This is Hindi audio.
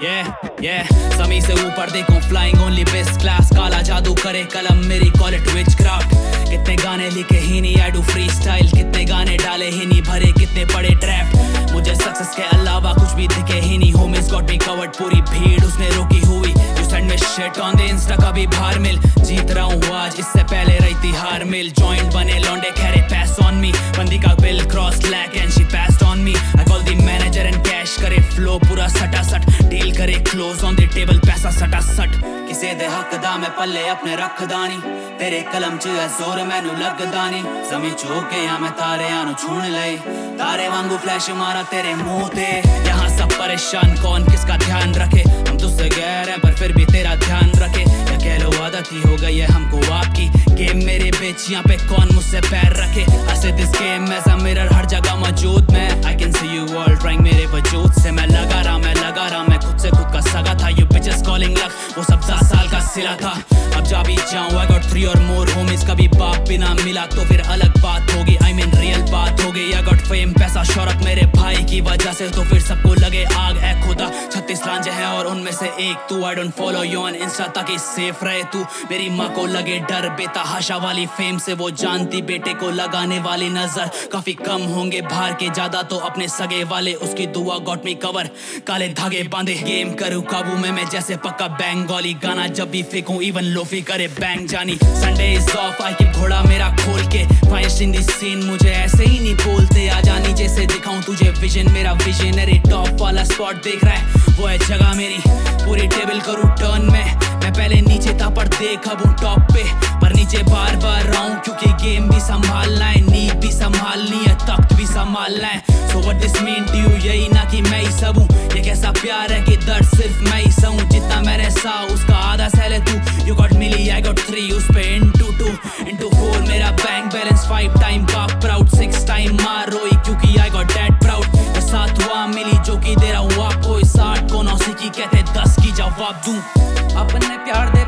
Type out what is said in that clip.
समी से ऊपर देखो फ्लाइंग ओनली बेस्ट क्लास, काला जादू करे कलम मेरी कॉल इट विचक्राफ्ट। कितने गाने लिखे ही नहीं आई डू फ्री स्टाइल, कितने गाने डाले ही नहीं भरे कितने पड़े ड्राफ्ट। मुझे सक्सेस के अलावा कुछ भी दिखे ही नहीं, home is got me covered पूरी भीड़ उसने रोकी हुई। You send me shit on the insta कभी बाहर मिल, जीत रहा हूँ आज इससे पहले रही थी हार मिल। जॉइंट बने लौंडे खैरे पैस ऑन मी, बंदी का बिल क्रॉस लैक and she passed on me. I call the manager and cash करे फ्लो पूरा सटा सट, डील करे क्लोज ऑन द टेबल पैसा सटा सट। किसे दे हक दा मैं पल्ले अपने रख दानी, तेरे कलम च है जोर मैनू लगदा नी। जमी चूक के या मैं तारे आनू छूण लए, तारे वांगू फ्लैश मारा तेरे मुंह ते। यहाँ सब परेशान कौन किसका ध्यान रखे, हम तुझसे गैर हैं पर फिर भी तेरा ध्यान रखे। या कह लो आदत ही हो गई है हमको आपकी, गेम मेरे बेच यहाँ पे कौन मुझसे पैर रखे। हंसे this game as a mirror हर जगह मौजूद मैं, I can see you all trying मेरे वजूद से। मैं लगा रहा मैं खुद से खुद का सगा था। यू बिचेस कॉलिंग लक वो सब 10 साल का सिला था। अब जा भी जाऊँ आई गॉट 3 और मोर होमीज, कभी बाप भी ना मिला तो फिर अलग बात होगी। आई मीन रियल बात होगी। आई गॉट फेम पैसा शौहरत मेरे भाई की वजह से, तो फिर सबको लगे आग है खुदा। 36 लांजे हैं और उनमें से एक तू। I don't follow you on insta ताकि सेफ रहे तू। मेरी माँ को लगे डर बेतहाशा वाली फेम से, वो जानती बेटे को लगाने वाली नजर काफी कम होंगे बाहर के, ज्यादा तो अपने सगे वाले। उसकी दुआ गॉट मी कवर, काले धागे बांधे गेम करूँ काबू में मैं जैसे पक्का बंगाली। गाना जब भी फेंकूं इवन लोफी करे बैंग जानी। Sunday is off I keep घोड़ा मेरा खोल के, फाइस्ट इन दी सीन मुझे ऐसे ही नहीं बोलते। आजा नीचे से दिखाऊं तुझे विजन, मेरा विजनरी टॉप वाला स्पॉट देख रहा है वो है जगह मेरी। पूरी टेबल करूँ टर्न में, मैं पहले नीचे था पर देख अब हूँ टॉप पे। पर नीचे बार बार आऊं क्योंकि गेम भी संभालना है, नींद भी संभालनी है, तख्त भी संभालना है। So what this mean to you, यही ना कि मैं ही सब हूँ। ये कैसा प्यार है कि दर्द सिर्फ मैं ही सहूं। जितना मैंने सा उसका आधा सहले तू। यू गॉट मिली आई गॉट 3 उस पे into 2 into 4 मेरा बैंक बैलेंस 5 टाइम बाप प्राउड 6 टाइम मार रोई क्योंकि आई गॉट डैड प्राउड। ये 7 हुआ मिली जो कि दे रहा हूँ आपको, 60 को 9 की कहते 10 की जवाब दूं। अपने प्यार दे